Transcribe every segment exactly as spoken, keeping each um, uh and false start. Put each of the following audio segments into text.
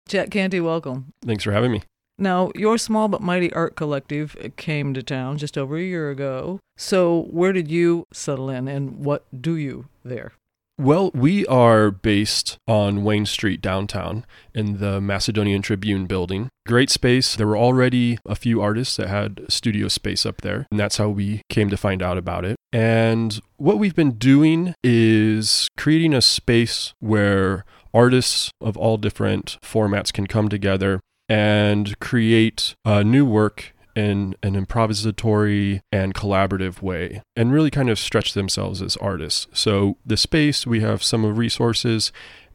Jack Canty, welcome. Thanks for having me. Now, your small but mighty art collective came to town just over a year ago. So where did you settle in, and what do you there? Well, we are based on Wayne Street downtown in the Macedonian Tribune building. Great space. There were already a few artists that had studio space up there, and that's how we came to find out about it. And what we've been doing is creating a space where artists of all different formats can come together and create uh, new work in an improvisatory and collaborative way, and really kind of stretch themselves as artists. So the space, we have some resources,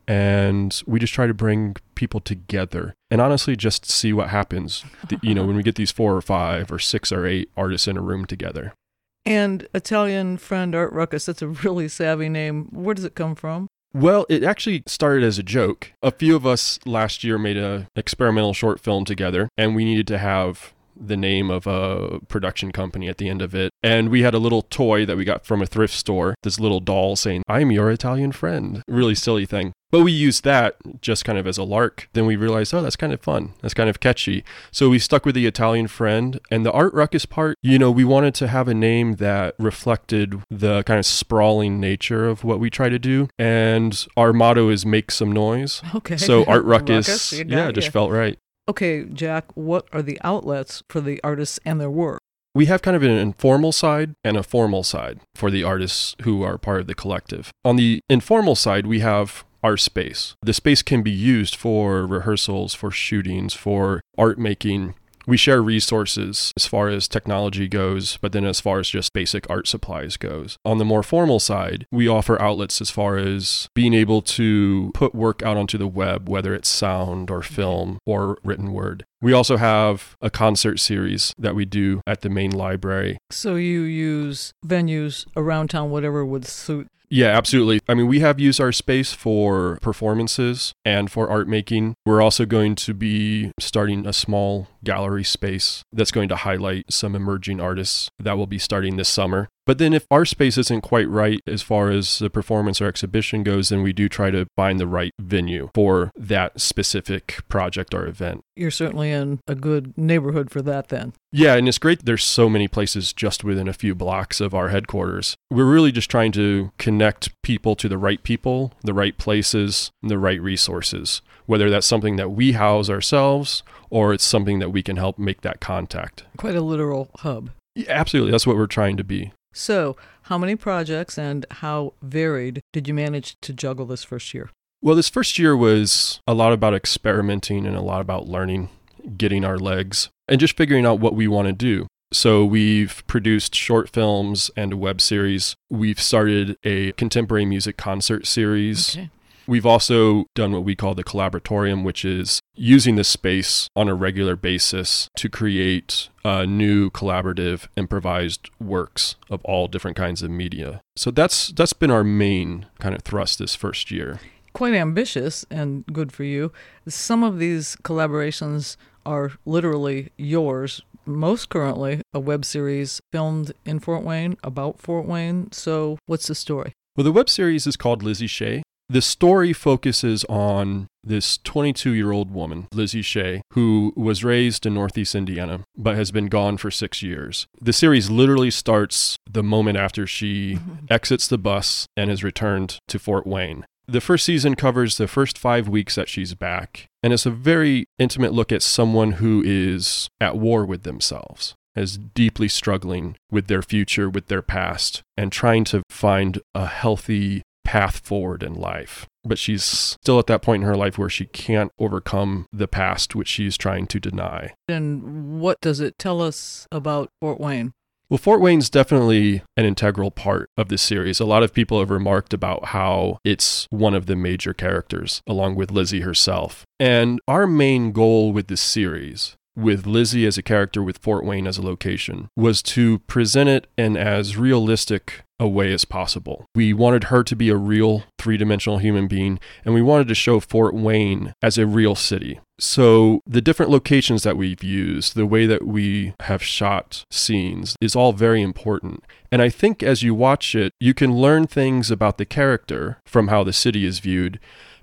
and we just try to bring people together and honestly just see what happens, you know, when we get these four or five or six or eight artists in a room together. And Italian Friend Art Ruckus, that's a really savvy name. Where does it come from? Well, it actually started as a joke. A few of us last year made an experimental short film together, and we needed to have the name of a production company at the end of it. And we had a little toy that we got from a thrift store, this little doll saying, "I'm your Italian friend." Really silly thing. But we used that just kind of as a lark. Then we realized, oh, that's kind of fun. That's kind of catchy. So we stuck with the Italian Friend. And the Art Ruckus part, you know, we wanted to have a name that reflected the kind of sprawling nature of what we try to do. And our motto is make some noise. Okay. So Art Ruckus, Ruckus yeah, just felt right. Okay, Jack, what are the outlets for the artists and their work? We have kind of an informal side and a formal side for the artists who are part of the collective. On the informal side, we have our space. The space can be used for rehearsals, for shootings, for art making. We share resources as far as technology goes, but then as far as just basic art supplies goes. On the more formal side, we offer outlets as far as being able to put work out onto the web, whether it's sound or film or written word. We also have a concert series that we do at the main library. So you use venues around town, whatever would suit. Yeah, absolutely. I mean, we have used our space for performances and for art making. We're also going to be starting a small gallery space that's going to highlight some emerging artists that will be starting this summer. But then if our space isn't quite right as far as the performance or exhibition goes, then we do try to find the right venue for that specific project or event. You're certainly in a good neighborhood for that then. Yeah, and it's great. There's so many places just within a few blocks of our headquarters. We're really just trying to connect people to the right people, the right places, and the right resources, whether that's something that we house ourselves or it's something that we can help make that contact. Quite a literal hub. Yeah, absolutely. That's what we're trying to be. So, how many projects and how varied did you manage to juggle this first year? Well, this first year was a lot about experimenting and a lot about learning, getting our legs, and just figuring out what we want to do. So we've produced short films and a web series. We've started a contemporary music concert series. Okay. We've also done what we call the collaboratorium, which is using the space on a regular basis to create uh, new collaborative improvised works of all different kinds of media. So that's that's been our main kind of thrust this first year. Quite ambitious and good for you. Some of these collaborations are literally yours. Most currently, a web series filmed in Fort Wayne, about Fort Wayne. So what's the story? Well, the web series is called Lizzie Shea. The story focuses on this twenty-two-year-old woman, Lizzie Shea, who was raised in Northeast Indiana, but has been gone for six years. The series literally starts the moment after she exits the bus and is returned to Fort Wayne. The first season covers the first five weeks that she's back, and it's a very intimate look at someone who is at war with themselves, is deeply struggling with their future, with their past, and trying to find a healthy path forward in life. But she's still at that point in her life where she can't overcome the past, which she's trying to deny. And what does it tell us about Fort Wayne? Well, Fort Wayne's definitely an integral part of this series. A lot of people have remarked about how it's one of the major characters, along with Lizzie herself. And our main goal with this series, with Lizzie as a character, with Fort Wayne as a location, was to present it in as realistic a way as possible. We wanted her to be a real three-dimensional human being, and we wanted to show Fort Wayne as a real city. So the different locations that we've used, the way that we have shot scenes is all very important. And I think as you watch it, you can learn things about the character from how the city is viewed,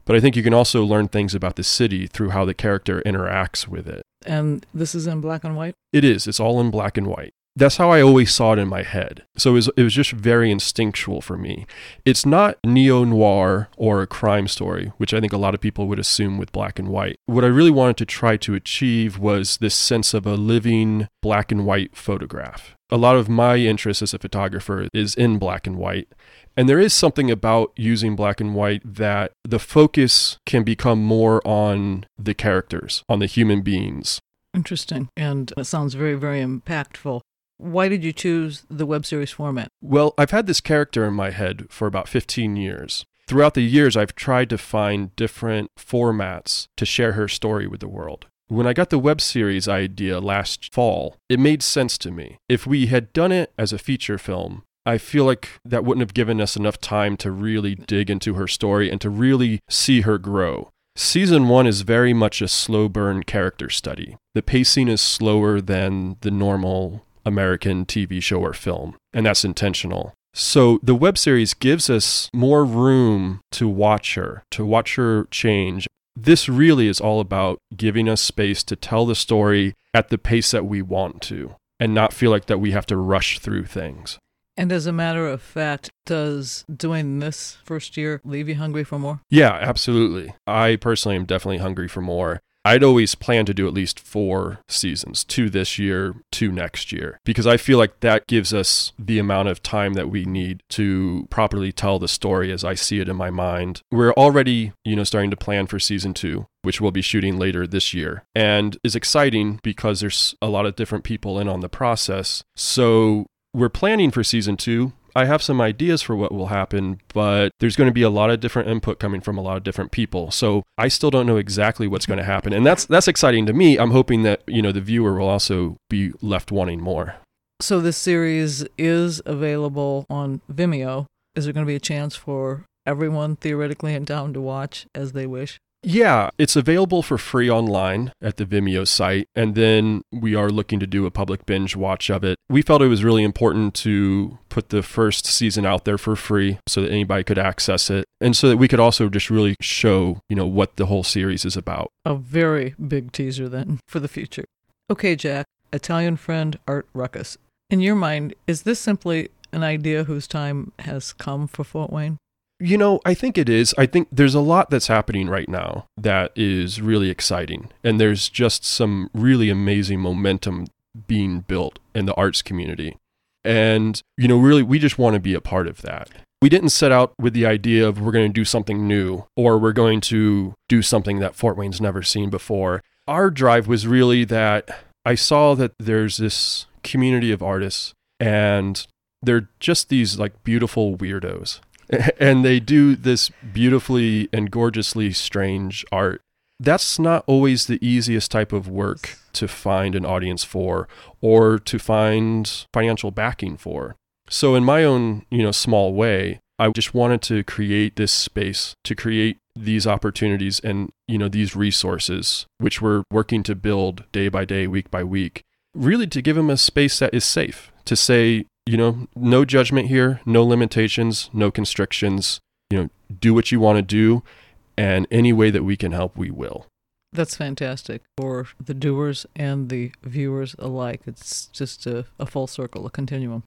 But I think you can also learn things about the city through how the character interacts with it. And this is in black and white? It is. It's all in black and white. That's how I always saw it in my head. So it was, it was just very instinctual for me. It's not neo-noir or a crime story, which I think a lot of people would assume with black and white. What I really wanted to try to achieve was this sense of a living black and white photograph. A lot of my interest as a photographer is in black and white. And there is something about using black and white that the focus can become more on the characters, on the human beings. Interesting. And it sounds very, very impactful. Why did you choose the web series format? Well, I've had this character in my head for about fifteen years. Throughout the years, I've tried to find different formats to share her story with the world. When I got the web series idea last fall, it made sense to me. If we had done it as a feature film, I feel like that wouldn't have given us enough time to really dig into her story and to really see her grow. Season one is very much a slow burn character study. The pacing is slower than the normal American T V show or film, and that's intentional. So the web series gives us more room to watch her, to watch her change. This really is all about giving us space to tell the story at the pace that we want to, and not feel like that we have to rush through things. And as a matter of fact, does doing this first year leave you hungry for more? Yeah, absolutely. I personally am definitely hungry for more. I'd always planned to do at least four seasons, two this year, two next year, because I feel like that gives us the amount of time that we need to properly tell the story as I see it in my mind. We're already, you know, starting to plan for season two, which we'll be shooting later this year, and is exciting because there's a lot of different people in on the process. So we're planning for season two. I have some ideas for what will happen, but there's going to be a lot of different input coming from a lot of different people. So I still don't know exactly what's going to happen. And that's that's exciting to me. I'm hoping that, you know, the viewer will also be left wanting more. So this series is available on Vimeo. Is there going to be a chance for everyone theoretically in town to watch as they wish? Yeah, it's available for free online at the Vimeo site, and then we are looking to do a public binge watch of it. We felt it was really important to put the first season out there for free so that anybody could access it, and so that we could also just really show, you know, what the whole series is about. A very big teaser then for the future. Okay, Jack, Italian friend Art Ruckus. In your mind, is this simply an idea whose time has come for Fort Wayne? You know, I think it is. I think there's a lot that's happening right now that is really exciting. And there's just some really amazing momentum being built in the arts community. And, you know, really, we just want to be a part of that. We didn't set out with the idea of we're going to do something new or we're going to do something that Fort Wayne's never seen before. Our drive was really that I saw that there's this community of artists and they're just these like beautiful weirdos. And they do this beautifully and gorgeously strange art. That's not always the easiest type of work to find an audience for or to find financial backing for. So in my own, you know, small way, I just wanted to create this space, to create these opportunities and, you know, these resources, which we're working to build day by day, week by week, really to give them a space that is safe, to say, you know, no judgment here, no limitations, no constrictions, you know, do what you want to do, and any way that we can help, we will. That's fantastic for the doers and the viewers alike. It's just a, a full circle, a continuum.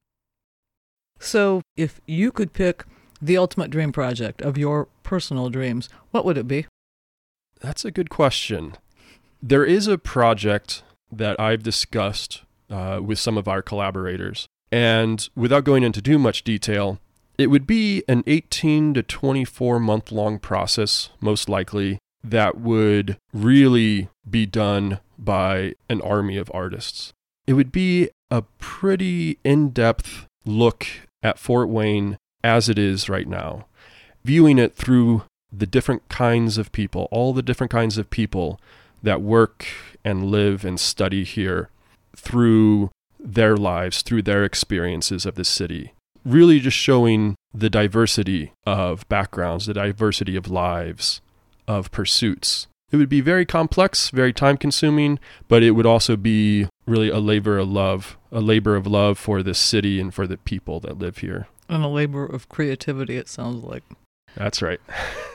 So if you could pick the ultimate dream project of your personal dreams, what would it be? That's a good question. There is a project that I've discussed uh, with some of our collaborators. And without going into too much detail, it would be an eighteen to twenty-four month long process, most likely, that would really be done by an army of artists. It would be a pretty in-depth look at Fort Wayne as it is right now, viewing it through the different kinds of people, all the different kinds of people that work and live and study here through their lives, through their experiences of the city. Really just showing the diversity of backgrounds, the diversity of lives, of pursuits. It would be very complex, very time-consuming, but it would also be really a labor of love, a labor of love for the city and for the people that live here. And a labor of creativity, it sounds like. That's right.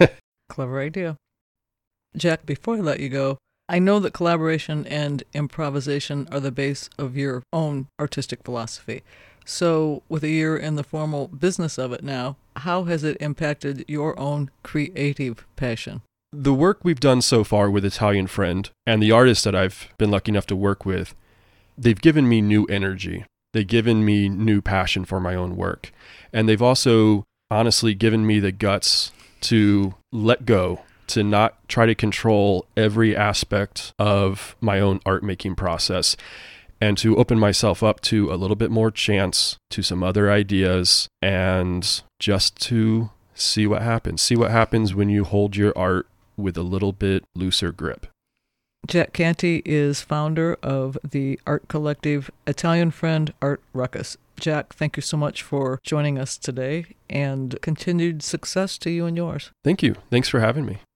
Clever idea. Jack, before I let you go, I know that collaboration and improvisation are the base of your own artistic philosophy. So, with a year in the formal business of it now, how has it impacted your own creative passion? The work we've done so far with Italian Friend and the artists that I've been lucky enough to work with, they've given me new energy. They've given me new passion for my own work. And they've also honestly given me the guts to let go, to not try to control every aspect of my own art making process, and to open myself up to a little bit more chance, to some other ideas, and just to see what happens. See what happens when you hold your art with a little bit looser grip. Jack Canty is founder of the art collective Italian Friend Art Ruckus. Jack, thank you so much for joining us today, and continued success to you and yours. Thank you. Thanks for having me.